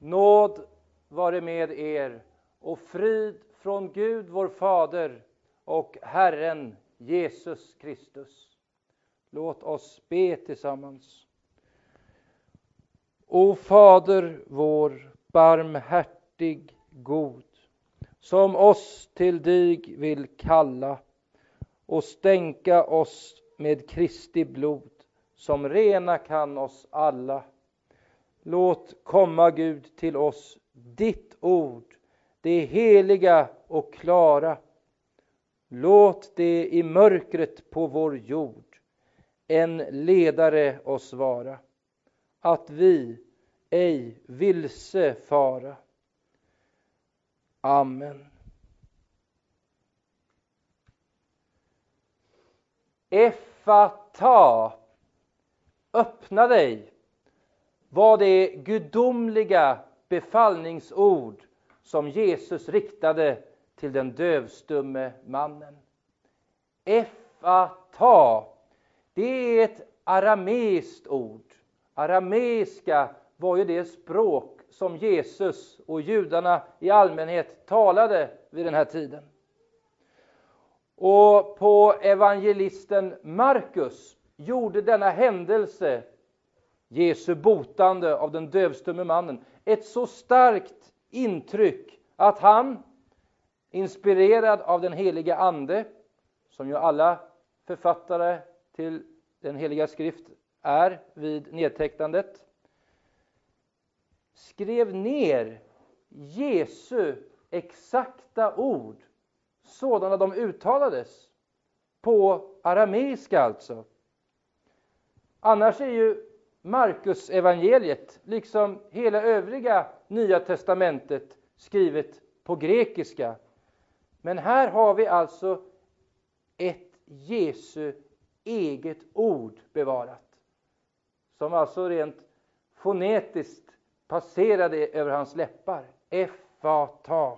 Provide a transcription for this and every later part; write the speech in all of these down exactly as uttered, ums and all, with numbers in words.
Nåd vare med er och frid från Gud vår Fader och Herren Jesus Kristus. Låt oss be tillsammans. O Fader vår, barmhärtig, god, som oss till dig vill kalla och stänka oss med Kristi blod, som rena kan oss alla. Låt komma, Gud, till oss ditt ord, det heliga och klara. Låt det i mörkret på vår jord en ledare oss vara, att vi ej vilse fara. Amen. Effata, öppna dig, var det gudomliga befallningsord som Jesus riktade till den dövstumme mannen. Effata, det är ett arameiskt ord. Arameiska var ju det språk som Jesus och judarna i allmänhet talade vid den här tiden. Och på evangelisten Markus gjorde denna händelse, Jesu botande av den dövstumme mannen, ett så starkt intryck att han, inspirerad av den heliga ande, som ju alla författare till den heliga skrift är vid nedtecknandet, skrev ner Jesu exakta ord sådana de uttalades på arameiska alltså. Annars är ju Markus evangeliet, liksom hela övriga Nya testamentet, skrivet på grekiska. Men här har vi alltså ett Jesu eget ord bevarat, som alltså rent fonetiskt passerade över hans läppar. Effata.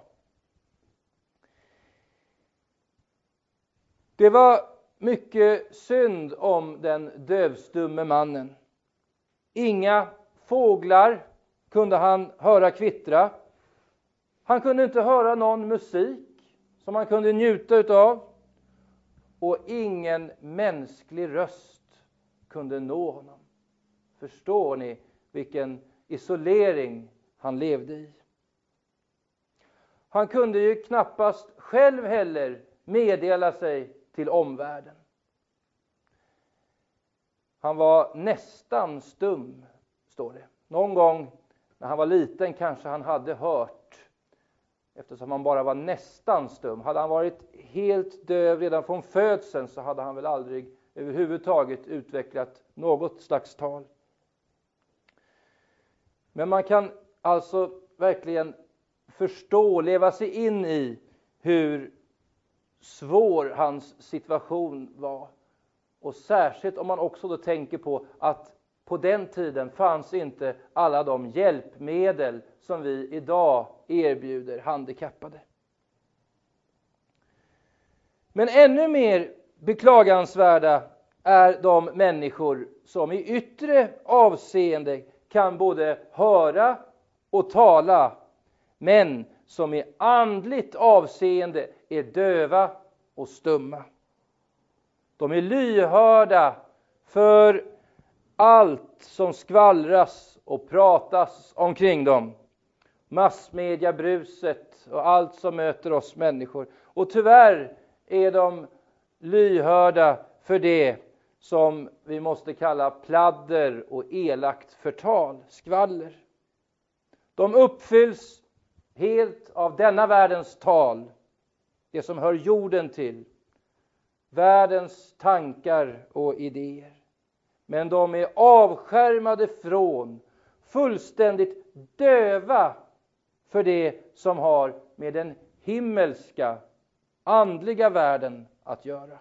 Det var mycket synd om den dövstumme mannen. Inga fåglar kunde han höra kvittra. Han kunde inte höra någon musik som han kunde njuta utav. Och ingen mänsklig röst kunde nå honom. Förstår ni vilken isolering han levde i? Han kunde ju knappast själv heller meddela sig till omvärlden. Han var nästan stum, står det. Någon gång när han var liten kanske han hade hört, eftersom han bara var nästan stum. Hade han varit helt döv redan från födseln så hade han väl aldrig överhuvudtaget utvecklat något slags tal. Men man kan alltså verkligen förstå, leva sig in i hur svår hans situation var. Och särskilt om man också då tänker på att på den tiden fanns inte alla de hjälpmedel som vi idag erbjuder handikappade. Men ännu mer beklagansvärda är de människor som i yttre avseende kan både höra och tala, men som i andligt avseende är döva och stumma. De är lyhörda för allt som skvallras och pratas omkring dem. Massmediabruset och allt som möter oss människor. Och tyvärr är de lyhörda för det som vi måste kalla pladder och elakt förtal, skvaller. De uppfylls helt av denna världens tal, det som hör jorden till, världens tankar och idéer. Men de är avskärmade från, fullständigt döva för det som har med den himmelska, andliga världen att göra.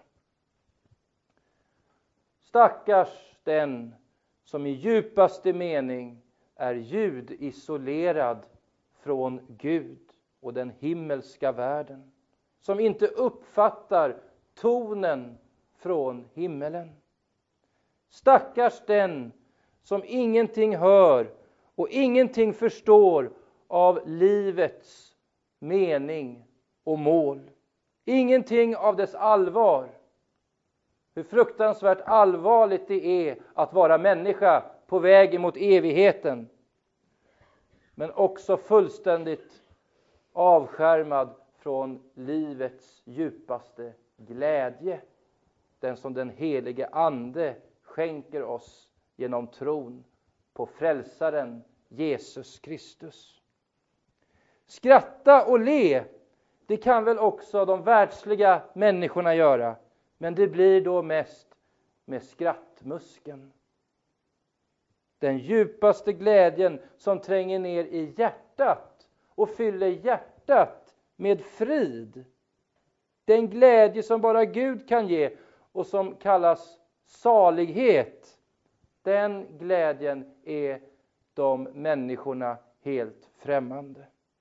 Stackars den som i djupaste mening är ljudisolerad från Gud och den himmelska världen, som inte uppfattar tonen från himmelen. Stackars den som ingenting hör och ingenting förstår av livets mening och mål. Ingenting av dess allvar. Hur fruktansvärt allvarligt det är att vara människa på väg emot evigheten. Men också fullständigt avskärmad från livets djupaste glädje. Den som den helige ande skänker oss genom tron på frälsaren Jesus Kristus. Skratta och le, det kan väl också de världsliga människorna göra. Men det blir då mest med skrattmuskeln. Den djupaste glädjen som tränger ner i hjärtat och fyller hjärtat med frid. Den glädje som bara Gud kan ge och som kallas salighet. Den glädjen är de människorna helt främmande.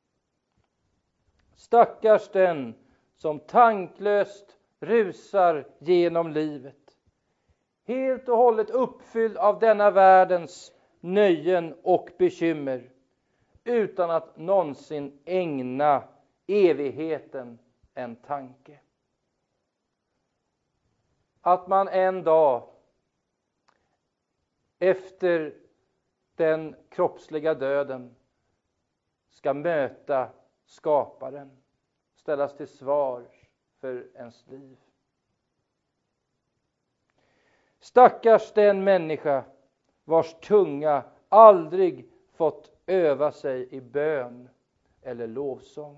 Stackars den som tanklöst rusar genom livet. Helt och hållet uppfylld av denna världens nöjen och bekymmer. Utan att någonsin ägna evigheten en tanke. Att man en dag efter den kroppsliga döden ska möta skaparen. Ställas till svar för ens liv. Stackars den människa vars tunga aldrig fått öva sig i bön eller lovsång.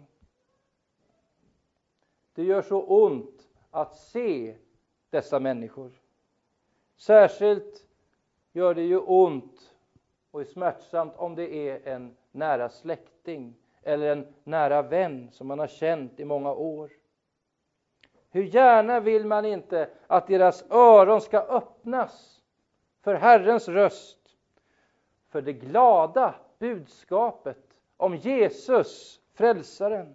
Det gör så ont att se dessa människor. Särskilt gör det ju ont och är smärtsamt om det är en nära släkting eller en nära vän som man har känt i många år. Hur gärna vill man inte att deras öron ska öppnas för Herrens röst, för det glada budskapet om Jesus, frälsaren.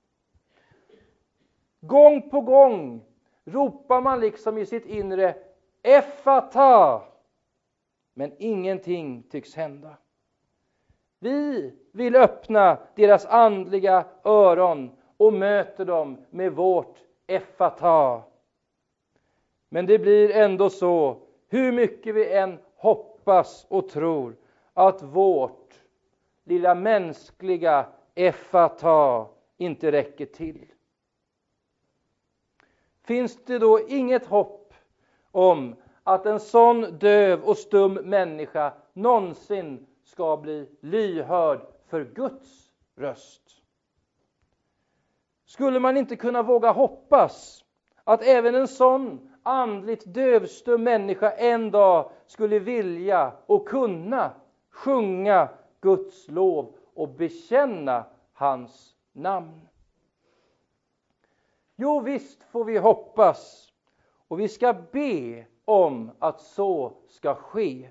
Gång på gång ropar man liksom i sitt inre Effata, men ingenting tycks hända. Vi vill öppna deras andliga öron och möter dem med vårt Effata. Men det blir ändå så, hur mycket vi än hoppas och tror, att vårt lilla mänskliga Effata inte räcker till. Finns det då inget hopp om att en sån döv och stum människa någonsin ska bli lyhörd för Guds röst? Skulle man inte kunna våga hoppas att även en sån andligt dövstum människa en dag skulle vilja och kunna sjunga Guds lov och bekänna hans namn? Jo, visst får vi hoppas, och vi ska be om att så ska ske.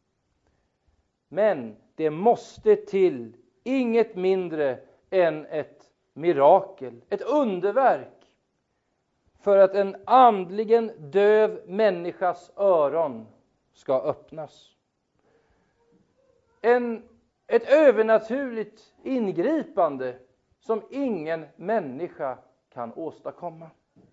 Men det måste till inget mindre än ett mirakel, ett underverk, för att en andligen döv människas öron ska öppnas. En, ett övernaturligt ingripande som ingen människa kan åstadkomma.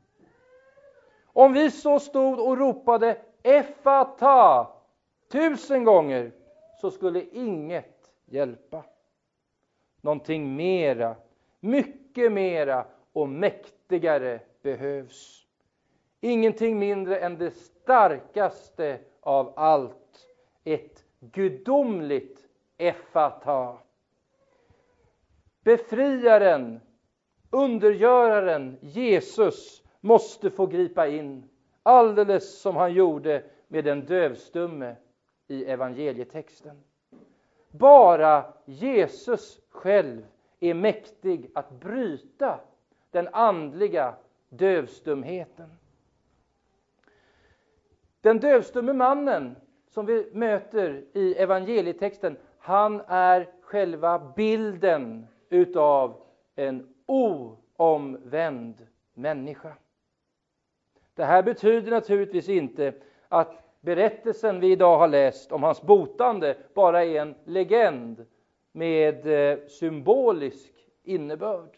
Om vi så stod och ropade Effata tusen gånger, så skulle inget hjälpa. Någonting mera, mycket mera och mäktigare behövs. Ingenting mindre än det starkaste av allt. Ett gudomligt Effata. Befriaren, undergöraren Jesus måste få gripa in, alldeles som han gjorde med den dövstumme i evangelietexten. Bara Jesus själv är mäktig att bryta den andliga dövstumheten. Den dövstumme mannen som vi möter i evangelietexten, han är själva bilden utav en oomvänd människa. Det här betyder naturligtvis inte att berättelsen vi idag har läst om hans botande bara är en legend med eh, symbolisk innebörd.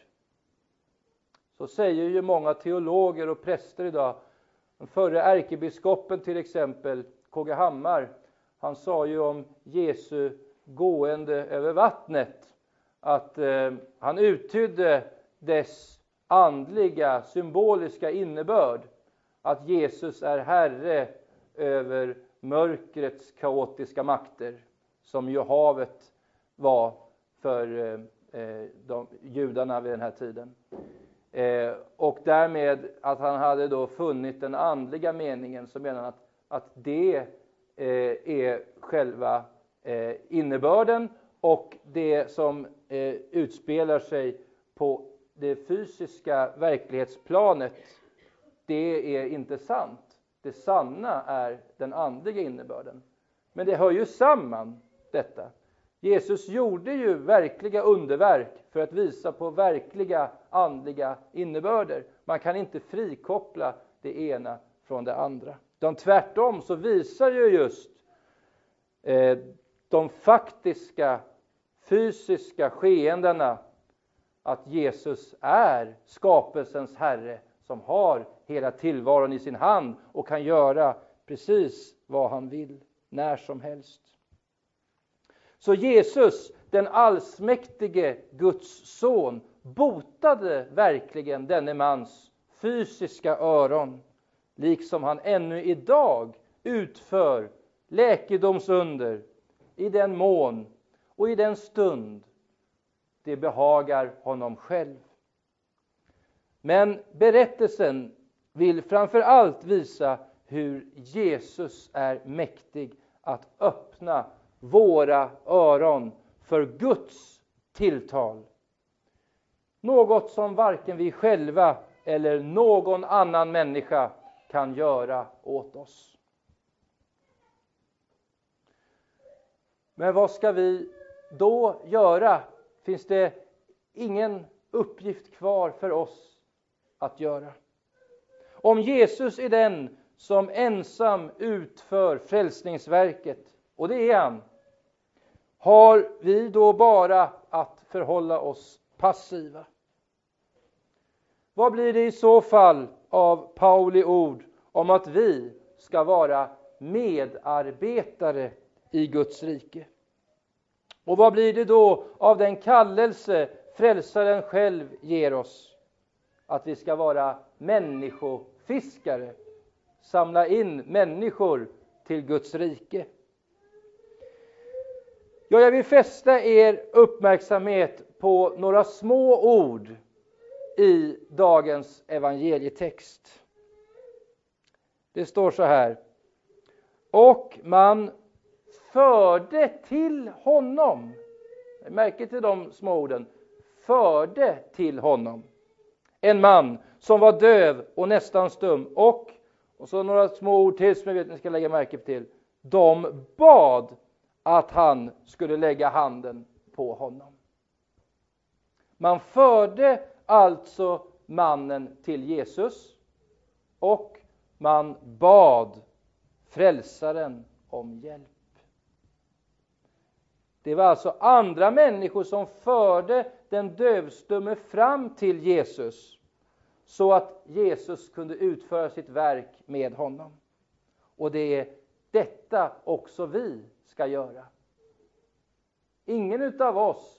Så säger ju många teologer och präster idag. Den förre ärkebiskopen till exempel, K G Hammar, han sa ju om Jesu gående över vattnet att eh, han uttydde dess andliga, symboliska innebörd. Att Jesus är herre över mörkrets kaotiska makter, som ju havet var för eh, de judarna vid den här tiden. Eh, och därmed att han hade då funnit den andliga meningen, så menar han att, att det eh, är själva eh, innebörden, och det som eh, utspelar sig på det fysiska verklighetsplanet, det är inte sant. Det sanna är den andliga innebörden. Men det hör ju samman detta. Jesus gjorde ju verkliga underverk för att visa på verkliga andliga innebörder. Man kan inte frikoppla det ena från det andra. De tvärtom så visar ju just eh, de faktiska fysiska skeendena att Jesus är skapelsens herre, som har hela tillvaron i sin hand och kan göra precis vad han vill när som helst. Så Jesus, den allsmäktige Guds son, botade verkligen denne mans fysiska öron, liksom han ännu idag utför läkedomsunder i den mån och i den stund det behagar honom själv. Men berättelsen vill framför allt visa hur Jesus är mäktig att öppna våra öron för Guds tilltal. Något som varken vi själva eller någon annan människa kan göra åt oss. Men vad ska vi då göra? Finns det ingen uppgift kvar för oss att göra? Om Jesus är den som ensam utför frälsningsverket, och det är han, har vi då bara att förhålla oss passiva? Vad blir det i så fall av Pauli ord om att vi ska vara medarbetare i Guds rike? Och vad blir det då av den kallelse frälsaren själv ger oss? Att vi ska vara människofiskare, samla in människor till Guds rike. Ja, jag vill fästa er uppmärksamhet på några små ord i dagens evangelietext. Det står så här: och man förde till honom. Märke till de små orden. Förde till honom en man som var döv och nästan stum. Och, och så några små ord till som jag vet ni ska lägga märke till. De bad att han skulle lägga handen på honom. Man förde alltså mannen till Jesus, och man bad frälsaren om hjälp. Det var alltså andra människor som förde den dövstumme fram till Jesus, så att Jesus kunde utföra sitt verk med honom. Och det är detta också vi ska göra. Ingen utav oss,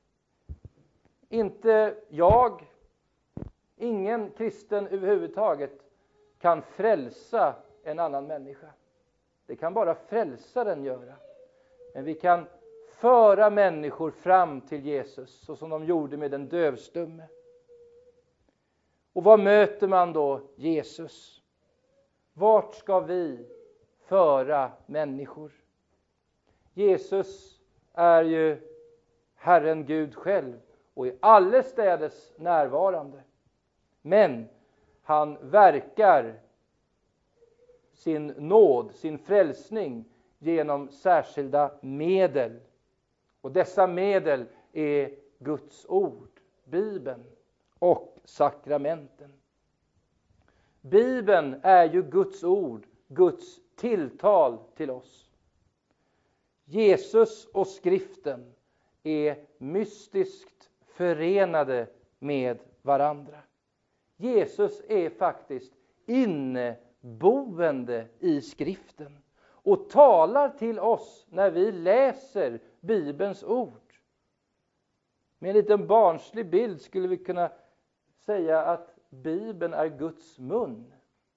inte jag, ingen kristen överhuvudtaget, kan frälsa en annan människa. Det kan bara frälsaren göra. Men vi kan föra människor fram till Jesus, så som de gjorde med den dövstumme. Och vad möter man då Jesus? Vart ska vi föra människor? Jesus är ju Herren Gud själv och är allestädes närvarande. Men han verkar sin nåd, sin frälsning genom särskilda medel. Och dessa medel är Guds ord, Bibeln och sakramenten. Bibeln är ju Guds ord, Guds tilltal till oss. Jesus och skriften är mystiskt förenade med varandra. Jesus är faktiskt inneboende i skriften och talar till oss när vi läser Bibelns ord. Med en liten barnslig bild skulle vi kunna säga att Bibeln är Guds mun.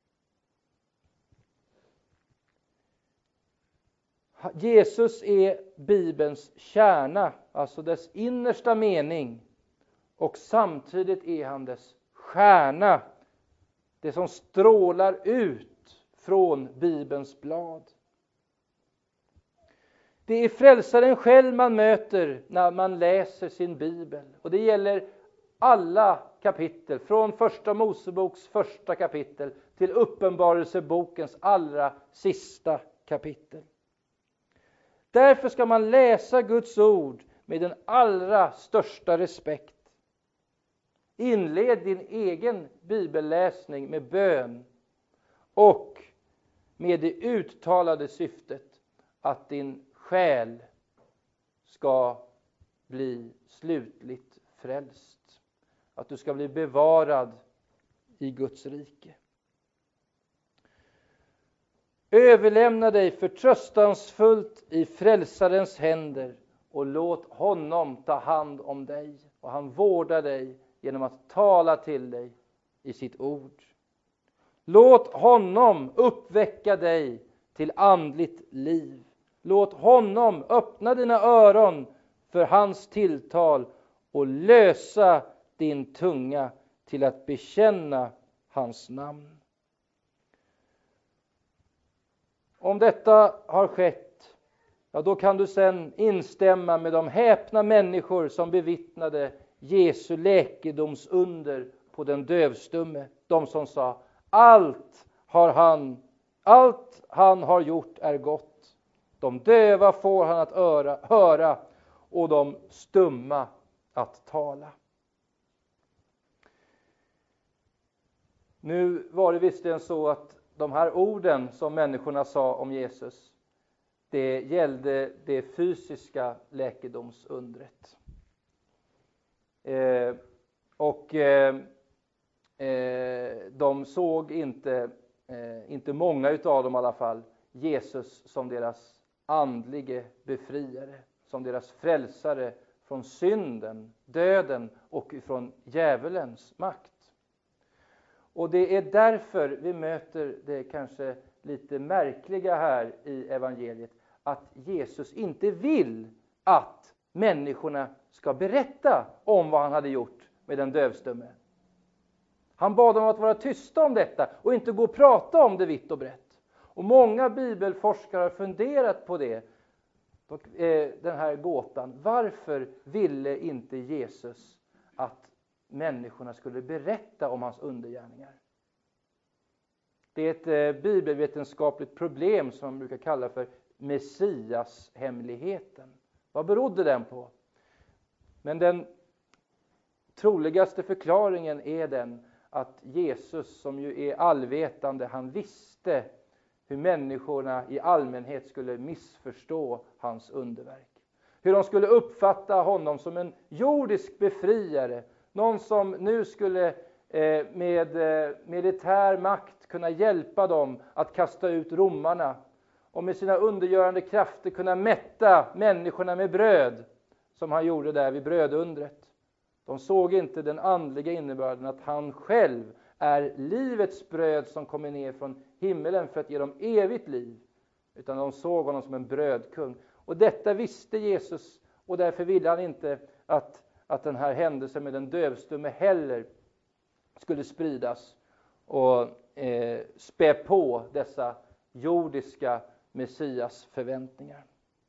Jesus är Bibelns kärna, alltså dess innersta mening, och samtidigt är han dess stjärna, det som strålar ut från Bibelns blad. Det är frälsaren själv man möter när man läser sin bibel. Och det gäller alla kapitel, från första Moseboks första kapitel till Uppenbarelsebokens allra sista kapitel. Därför ska man läsa Guds ord med den allra största respekt. Inled din egen bibelläsning med bön och med det uttalade syftet att din själ ska bli slutligt frälst. Att du ska bli bevarad i Guds rike. Överlämna dig förtröstansfullt i frälsarens händer och låt honom ta hand om dig. Och han vårdar dig genom att tala till dig i sitt ord. Låt honom uppväcka dig till andligt liv. Låt honom öppna dina öron för hans tilltal och lösa din tunga till att bekänna hans namn. Om detta har skett, ja, då kan du sen instämma med de häpna människor som bevittnade Jesu läkedomsunder på den dövstumme. De som sa, allt har han, allt han har gjort är gott. De döva får han att öra, höra och de stumma att tala. Nu var det visserligen så att de här orden som människorna sa om Jesus, det gällde det fysiska läkedomsundret. Eh, och eh, eh, de såg inte, eh, inte många utav dem i alla fall, Jesus som deras andlige befriare, som deras frälsare från synden, döden och från djävulens makt. Och det är därför vi möter det kanske lite märkliga här i evangeliet, att Jesus inte vill att människorna ska berätta om vad han hade gjort med den dövstumme. Han bad dem att vara tysta om detta och inte gå och prata om det vitt och brett. Och många bibelforskare har funderat på det, den här gåtan. Varför ville inte Jesus att människorna skulle berätta om hans undergärningar? Det är ett bibelvetenskapligt problem som man brukar kalla för Messias-hemligheten. Vad berodde den på? Men den troligaste förklaringen är den att Jesus, som ju är allvetande, han visste hur människorna i allmänhet skulle missförstå hans underverk. Hur de skulle uppfatta honom som en jordisk befriare. Någon som nu skulle eh, med eh, militär makt kunna hjälpa dem att kasta ut romarna. Och med sina undergörande krafter kunna mätta människorna med bröd. Som han gjorde där vid brödundret. De såg inte den andliga innebörden att han själv är livets bröd som kommer ner från himmelen för att ge dem evigt liv. Utan de såg honom som en brödkung. Och detta visste Jesus, och därför ville han inte att, att den här händelsen med den dövstumme heller skulle spridas och eh, spä på dessa jordiska Messias förväntningar.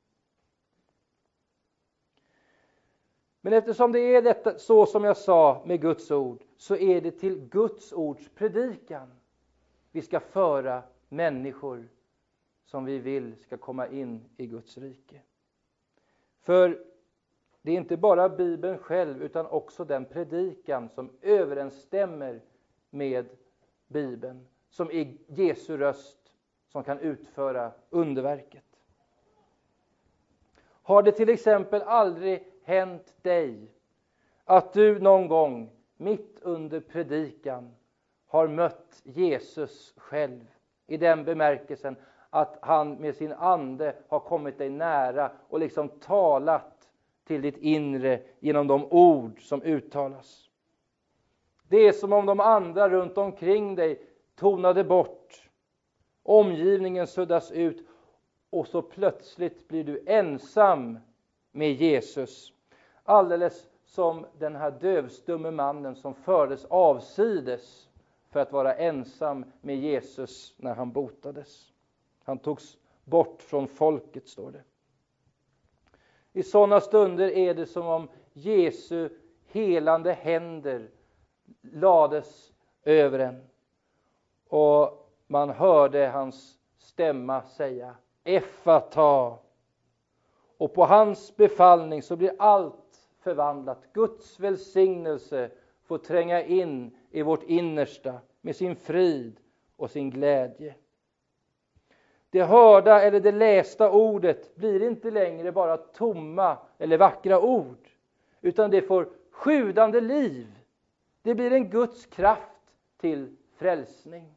Men eftersom det är detta, så som jag sa med Guds ord, så är det till Guds ords predikan vi ska föra människor som vi vill ska komma in i Guds rike. För det är inte bara Bibeln själv utan också den predikan som överensstämmer med Bibeln, som är Jesu röst som kan utföra underverket. Har det till exempel aldrig hänt dig att du någon gång mitt under predikan har mött Jesus själv? I den bemärkelsen att han med sin ande har kommit dig nära och liksom talat till ditt inre genom de ord som uttalas. Det är som om de andra runt omkring dig tonade bort. Omgivningen suddas ut och så plötsligt blir du ensam med Jesus. Alldeles som den här dövstumme mannen som fördes avsides för att vara ensam med Jesus när han botades. Han togs bort från folket, står det. I sådana stunder är det som om Jesu helande händer lades över en. Och man hörde hans stämma säga Effata. Och på hans befallning så blir allt förvandlat. Guds välsignelse får tränga in i vårt innersta med sin frid och sin glädje. Det hörda eller det lästa ordet blir inte längre bara tomma eller vackra ord, utan det får sjudande liv. Det blir en Guds kraft till frälsning.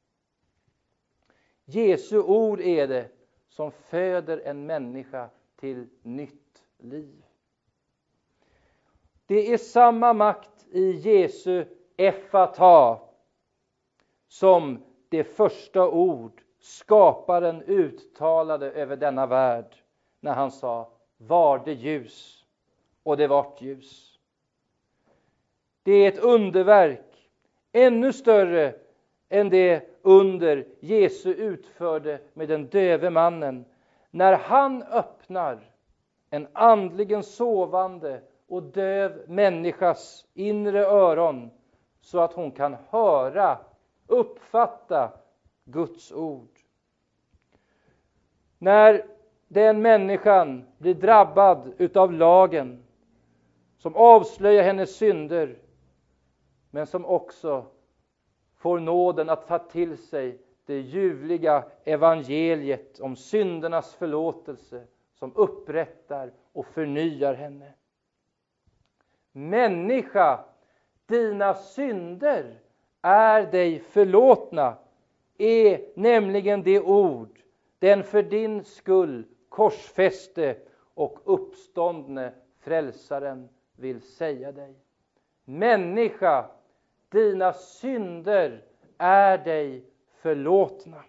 Jesu ord är det som föder en människa till nytt liv. Det är samma makt i Jesu Effata som det första ord skaparen uttalade över denna värld när han sa var det ljus, och det vart ljus. Det är ett underverk ännu större än det under Jesus utförde med den döve mannen, när han öppnar en andligen sovande och döv människas inre öron så att hon kan höra, uppfatta Guds ord. När den människan blir drabbad utav lagen som avslöjar hennes synder, men som också får nåden att ta till sig det ljuvliga evangeliet om syndernas förlåtelse som upprättar och förnyar henne. Människa, dina synder är dig förlåtna, är nämligen det ord den för din skull korsfäste och uppståndne frälsaren vill säga dig. Människa, dina synder är dig förlåtna.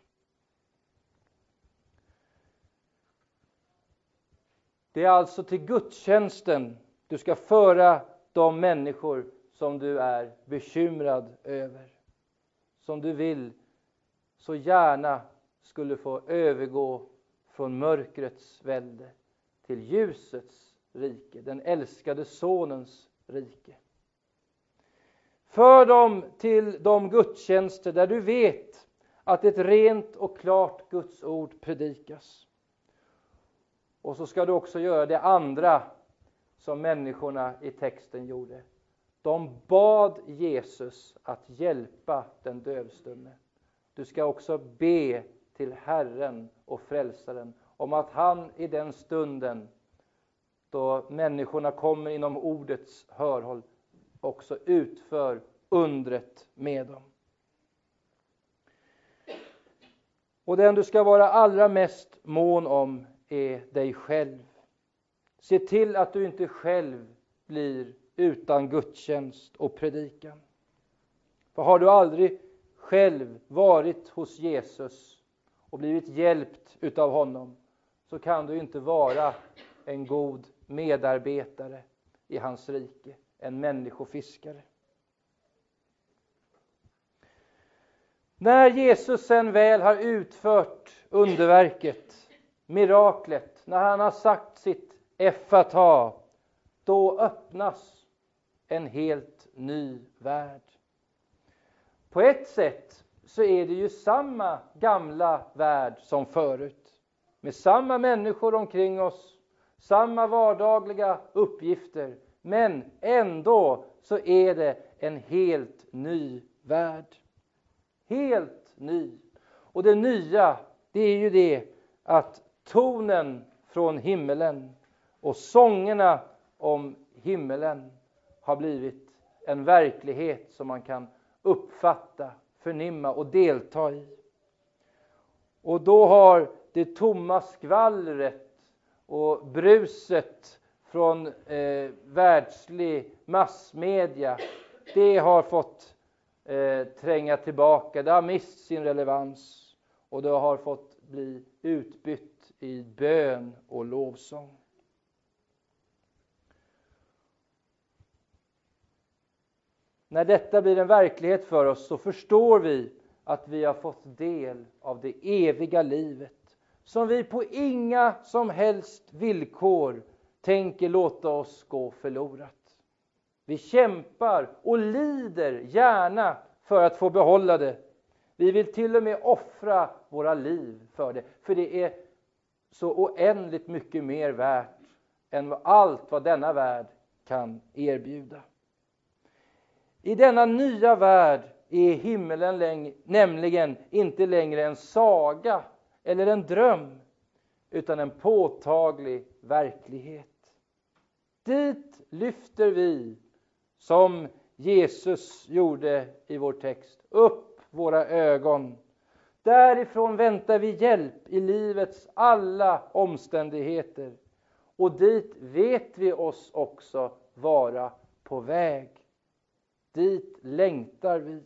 Det är alltså till gudstjänsten du ska föra de människor som du är bekymrad över. Som du vill så gärna skulle få övergå från mörkrets välde till ljusets rike, den älskade sonens rike. För dem till de gudstjänster där du vet att ett rent och klart Guds ord predikas. Och så ska du också göra det andra som människorna i texten gjorde. De bad Jesus att hjälpa den dövstumme. Du ska också be till Herren och Frälsaren om att han i den stunden då människorna kommer inom ordets hörhåll också utför undret med dem. Och den du ska vara allra mest mån om är dig själv. Se till att du inte själv blir utan gudstjänst och predikan. För har du aldrig själv varit hos Jesus och blivit hjälpt utav honom, så kan du inte vara en god medarbetare i hans rike, en människofiskare. När Jesus sen väl har utfört underverket, miraklet, när han har sagt sitt Effata, då öppnas en helt ny värld. På ett sätt så är det ju samma gamla värld som förut. Med samma människor omkring oss, samma vardagliga uppgifter. Men ändå så är det en helt ny värld. Helt ny. Och det nya, det är ju det att tonen från himmelen och sångerna om himmelen har blivit en verklighet som man kan uppfatta, förnimma och delta i. Och då har det tomma skvallret och bruset från eh, världslig massmedia, det har fått eh, tränga tillbaka. Det har mist sin relevans och det har fått bli utbytt i bön och lovsång. När detta blir en verklighet för oss så förstår vi att vi har fått del av det eviga livet, som vi på inga som helst villkor tänker låta oss gå förlorat. Vi kämpar och lider gärna för att få behålla det. Vi vill till och med offra våra liv för det, för det är så oändligt mycket mer värt än allt vad denna värld kan erbjuda. I denna nya värld är himmelen läng- nämligen inte längre en saga eller en dröm, utan en påtaglig verklighet. Dit lyfter vi, som Jesus gjorde i vår text, upp våra ögon. Därifrån väntar vi hjälp i livets alla omständigheter. Och dit vet vi oss också vara på väg. Dit längtar vi.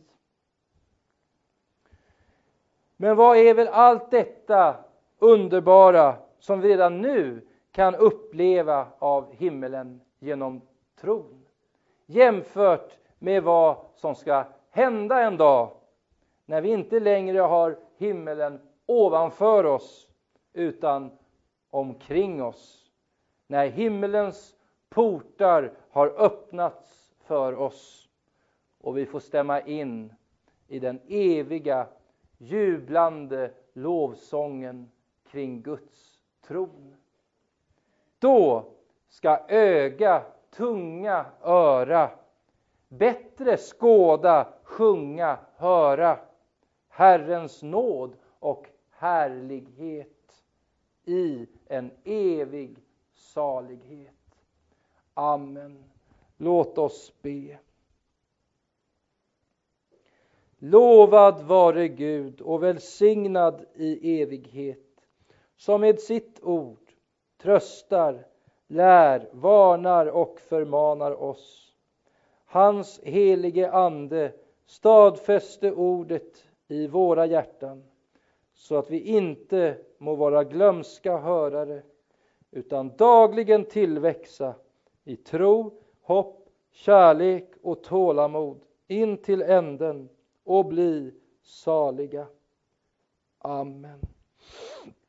Men vad är väl allt detta underbara som vi redan nu kan uppleva av himmelen genom tron, jämfört med vad som ska hända en dag när vi inte längre har himmelen ovanför oss utan omkring oss, när himmelens portar har öppnats för oss och vi får stämma in i den eviga jublande lovsången kring Guds tron. Då ska öga, tunga, öra bättre skåda, sjunga, höra Herrens nåd och härlighet i en evig salighet. Amen. Låt oss be. Lovad vare Gud och välsignad i evighet, som med sitt ord tröstar, lär, varnar och förmanar oss. Hans helige ande stadfäste ordet i våra hjärtan, så att vi inte må vara glömska hörare, utan dagligen tillväxa i tro, hopp, kärlek och tålamod in till änden och bli saliga. Amen.